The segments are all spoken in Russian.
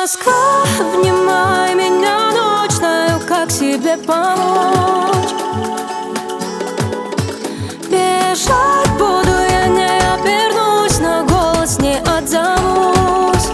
Москва, обнимай меня, ночь, знаю, как себе помочь. Бежать буду, я не обернусь, на голос не отзовусь.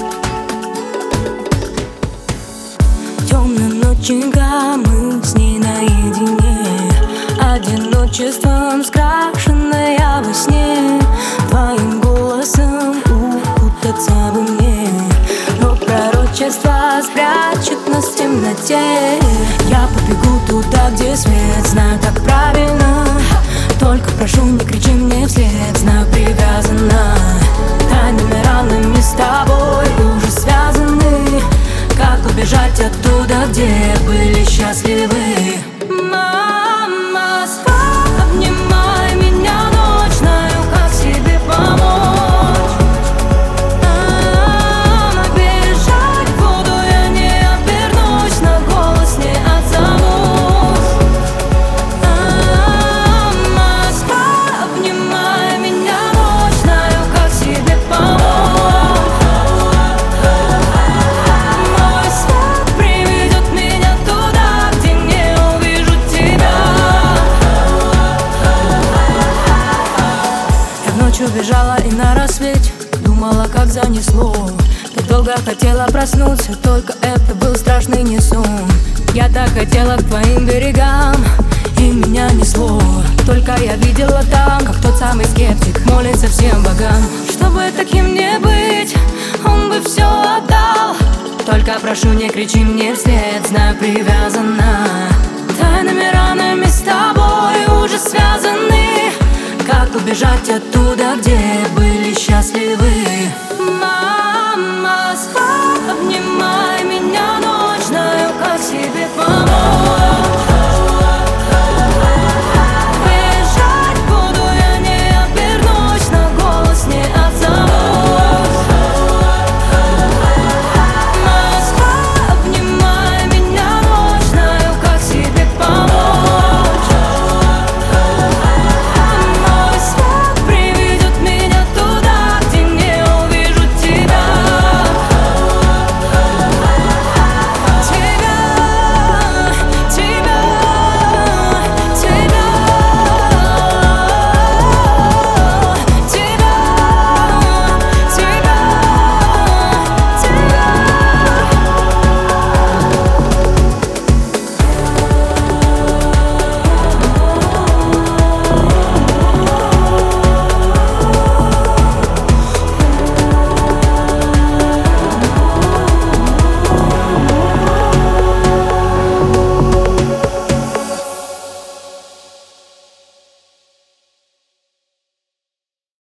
Темным ноченька мы с ней наедине, одиночеством скрашенная во сне. Твоим голосом укутаться бы мне, но пророчество спрячет нас в темноте. Я побегу туда, где свет, знаю, как правильно. Только прошу, не кричи мне вслед, знаю, привязана. Тайными ранами с тобой уже связаны. Как убежать оттуда, где были счастливы? Ночью бежала и на рассвете думала, как занесло. Ты долго хотела проснуться, только это был страшный не сон. Я так хотела к твоим берегам, и меня несло. Только я видела там, как тот самый скептик молится всем богам. Чтобы таким не быть, он бы все отдал. Только прошу, не кричи мне вслед, знаю, привязана. Тайными ранами с тобой уже связаны. Как убежать оттуда, где были счастливы? Москва.